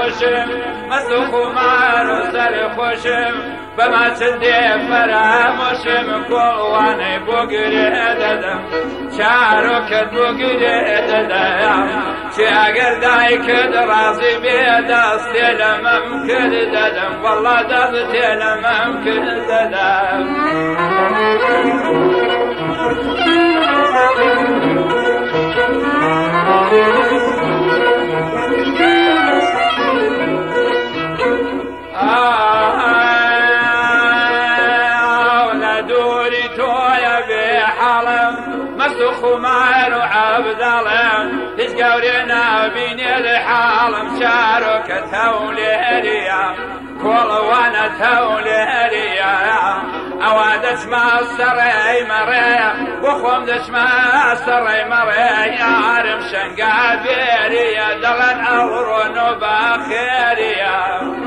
خوشم مەستو خومار و سەر خۆشم بەما چندێ فەرامۆشم کۆڵوانەی بۆ گرێ دەدەم چارۆکت بۆ گرێ دەدەم چێ ئەگەر دایکت ڕازی بێ دەستێ لە مەم کرد دەدەم وەڵڵا دەستێ لە مەم کرد دەدەم مەستو خومار و عەبدەڵێم هیچ گەورێ نابینێ لە حاڵم چارۆکە تەولێریە کۆڵەوانە تەولێریە ئەوا دەچمە سەڕێی مەڕێ بۆ خۆم دەچمە سەڕێی مەڕێ یارم شەنگا بێریە دەڵێن ئەوڕۆن و باخێریە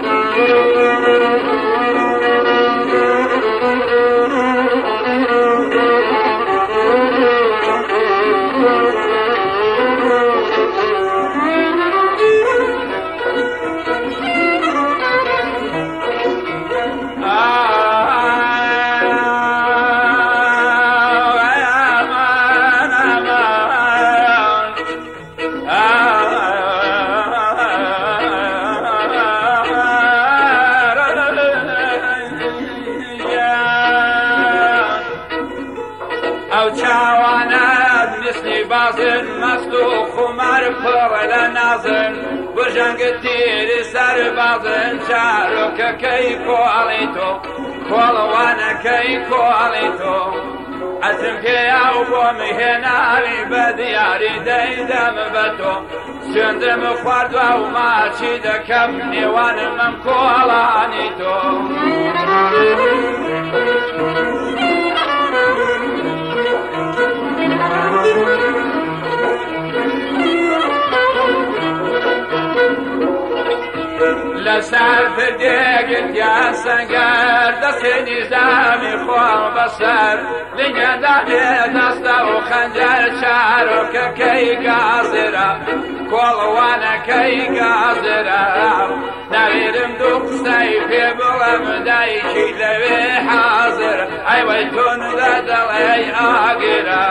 ئەو چاوانەت مثلی بازن مەست و خومار پڕ لە نازن بژەنگت تیری سەر بازن چارۆکەکەی کۆڵی تۆ کۆڵەوانەکەی کۆڵی تۆ ئەتم پێیا و بۆ میهێناوی بە دیاری دەیدەم بە تۆ سوێندم خواردوە و ماچی دەکەم نێوانم ئەم کۆڵانی تۆ لەسەر فردێگت یا سەنگەر دەستێ نیزامی خۆڵ بەسەر لنگەدا بێ دەستە و خەنجەر چارۆکەکەی گازرە کۆڵەوانەکەی گازرە نەویرم دوو قسەی پێ بڵێم دایکی لەوێ حازر ئەیوەی تۆن دەدەڵێ ئاگرە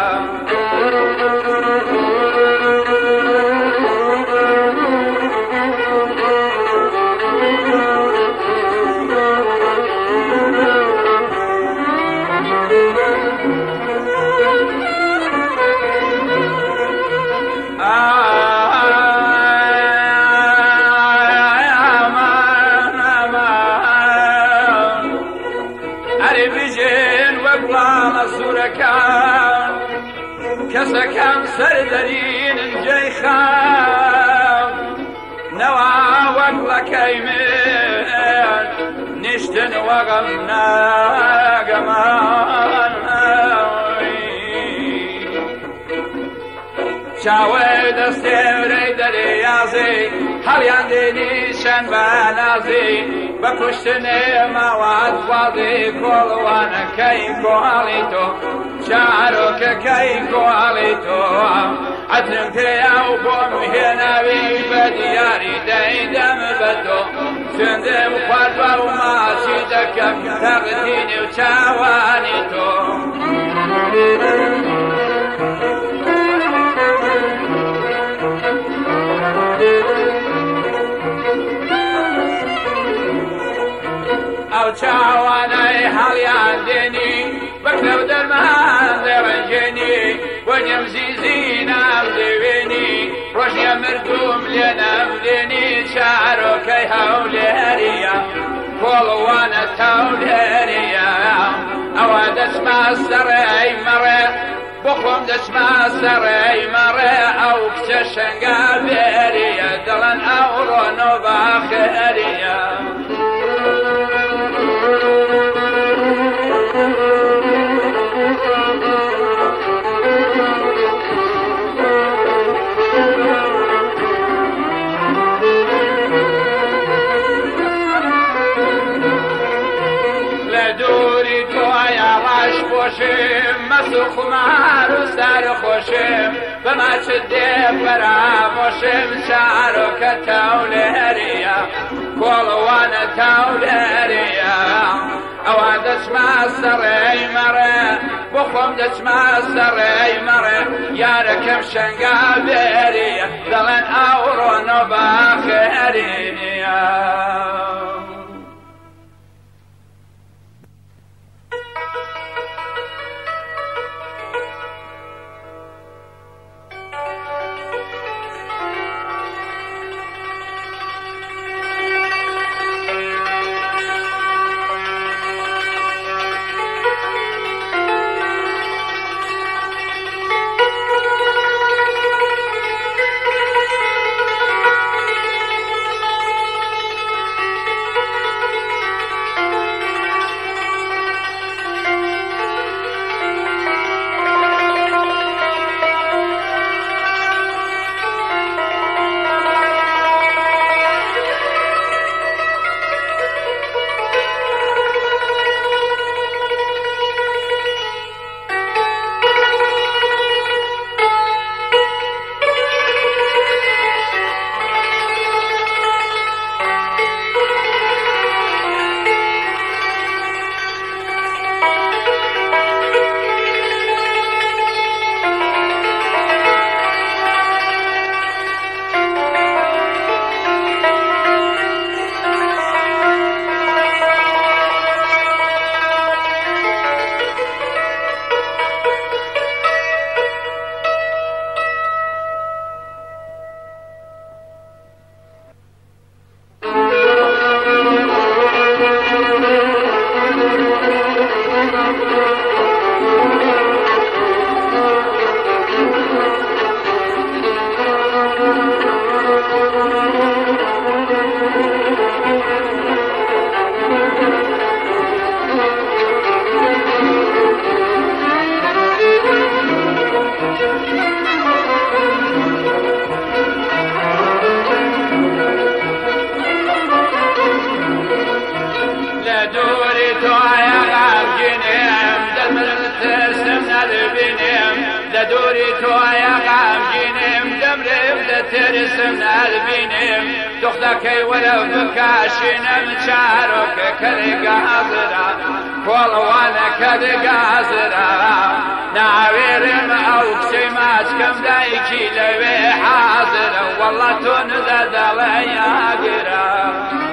کەسەکەم سەردەرینن جێی خام نەوا وەگڵەکەی من نیشتن وەغەم ناگەمان چاوەی دەستێورەی دەریازی هەڵیان دێنی شەن بە نازی بە کوشتنێ ماوات وازی کۆڵوانەکەی کۆڵی تۆ چارۆکەکەی کۆڵی تۆ عەزم پێیا و بۆم هێناوی بە دیاری دەیدەم بە تۆ سوێندم خواردوە و ماچی دەکەم تەقدینی و چاوانی تۆ ئەو چاوانەی هەڵیان دێنی بەکرە و دەرمان دەڕەنجێنی بۆ نێوزیزی نامدەوێنی ڕۆژیە مردوم لێ نەمدێنی چارۆکەی هەولێریە کۆڵوانە تەولێریە ئەوە دەچمە سەڕێی مەڕێ بۆ خۆم دەچمە سەڕێی مەڕێ ئەو کچە شەنگا بێریە دەڵێن ئەوڕۆن و باخێریە مەست و خومار و سەر خۆشم بەما چ دێ فەرامۆشم چارۆکە تەولێریە تولاريا او دشما سري مرة بخم دشما سري مرة يا ركب شنقا بيريا دلن اورو باخريا ترسم البينم دختك ولو بكاشنم شعرك كالقازرة كل وانا كالقازرة نعويرم او كسيمات كم دايكي لبي حاضرة والله تنزد لي اقرا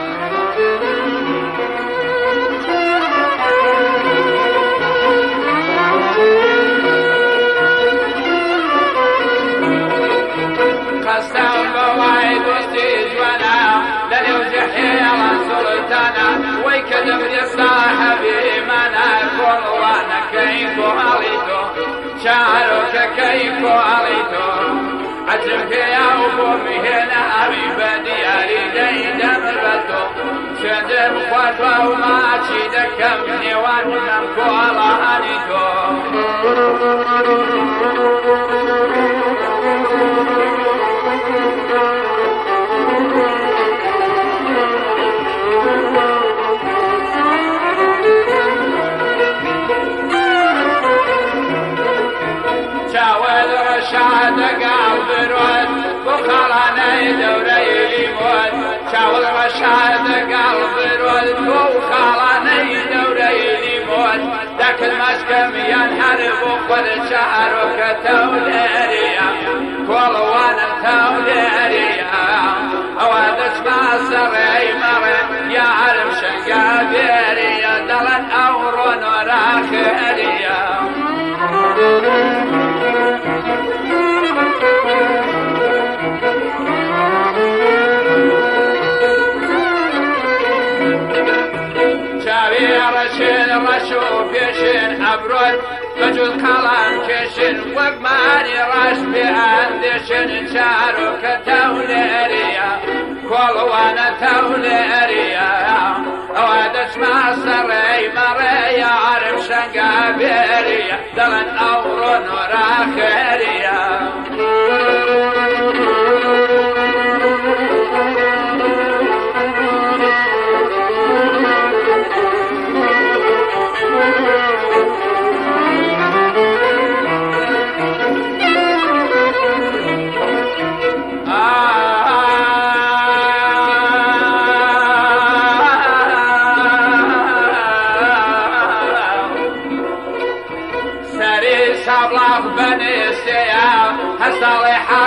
قسم بوايد واستجوانا لليوزح يا سلطانا ويكذب لصاحبي منا كل وانا كيف عليتو شعرك كيف عليتو عجبك يا أبومي هنا أبي بدياري ديدا مربتو شندم خطوة وما تشيدك مني وانمكو على هانيتو شاد قلب رود وخلاني دوري ليمون شاول رشاد قلب رود وخلاني دوري ليمون ذاك المسكم ينحرب وخذ شعرك توليريا كل وانا توليريا اوادش ما سري مري يا عرم شنقابيريا دلن اورون وراخيريا رشين رشو بيشين أبرد بجوز قلم كيشين وقماني رش بأندشين شارك توليريا كل وانا توليريا اوادش ما سري مريا عرم شنقابيريا دلن أورون وراخيريا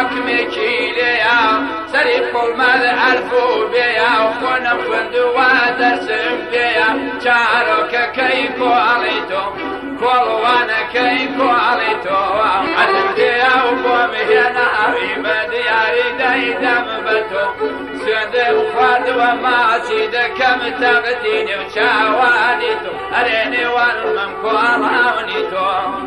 حکمێکی لێیە سەری پۆڵمەد ئەلفو بێیە و خۆنم خوێندووە دەرسم پێیە چارۆکەکەی کۆڵی تۆ کۆڵوانەکەی کۆڵی تۆ عەزم پێیە و بۆم هێناوی بە دیاری دەیدەم بە تۆ سوێندم خواردووە ماچی دەکەم تەقدینی و چاوانی تۆ ئەرێ نێوانمم کۆڵاونی تۆ